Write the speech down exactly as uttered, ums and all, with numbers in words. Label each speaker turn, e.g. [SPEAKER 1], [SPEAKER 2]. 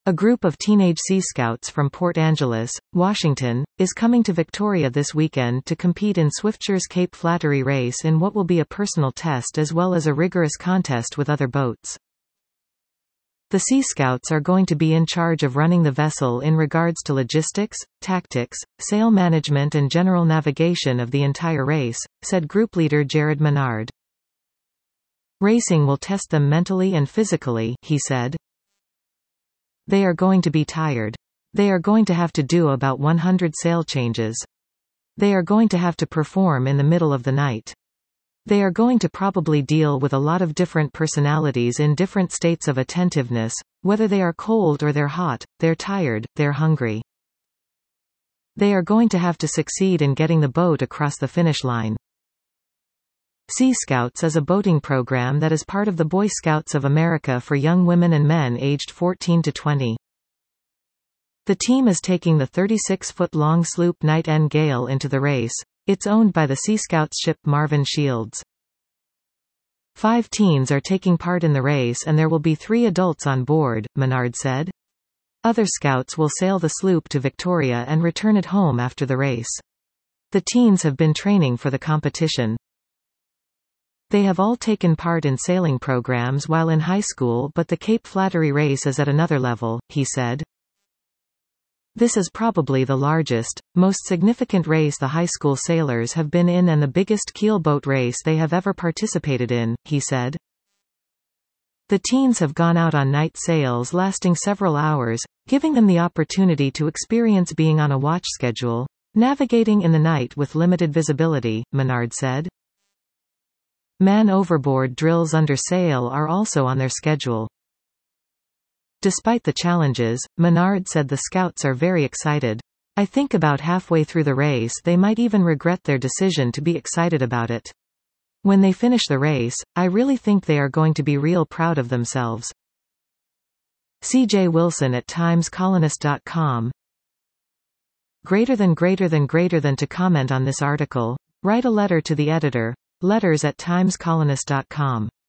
[SPEAKER 1] A group of teenage Sea Scouts from Port Angeles, Washington, is coming to Victoria this weekend to compete in Swiftshire's Cape Flattery race in what will be a personal test as well as a rigorous contest with other boats. The Sea Scouts are going to be in charge of running the vessel in regards to logistics, tactics, sail management and general navigation of the entire race, said group leader Jared Menard. Racing will test them mentally and physically, he said. They are going to be tired. They are going to have to do about one hundred sail changes. They are going to have to perform in the middle of the night. They are going to probably deal with a lot of different personalities in different states of attentiveness, whether they are cold or they're hot, they're tired, they're hungry. They are going to have to succeed in getting the boat across the finish line. Sea Scouts is a boating program that is part of the Boy Scouts of America for young women and men aged fourteen to twenty. The team is taking the thirty-six foot long sloop Night N Gale into the race. It's owned by the Sea Scouts ship Marvin Shields. Five teens are taking part in the race and there will be three adults on board, Menard said. Other scouts will sail the sloop to Victoria and return it home after the race. The teens have been training for the competition. They have all taken part in sailing programs while in high school, but the Cape Flattery race is at another level, he said. This is probably the largest, most significant race the high school sailors have been in and the biggest keelboat race they have ever participated in, he said. The teens have gone out on night sails lasting several hours, giving them the opportunity to experience being on a watch schedule, navigating in the night with limited visibility, Menard said. Man overboard drills under sail are also on their schedule. Despite the challenges, Menard said the scouts are very excited. I think about halfway through the race they might even regret their decision to be excited about it. When they finish the race, I really think they are going to be real proud of themselves. C J Wilson at times colonist dot com. Greater than greater than greater than to comment on this article, write a letter to the editor. Letters at times colonist dot com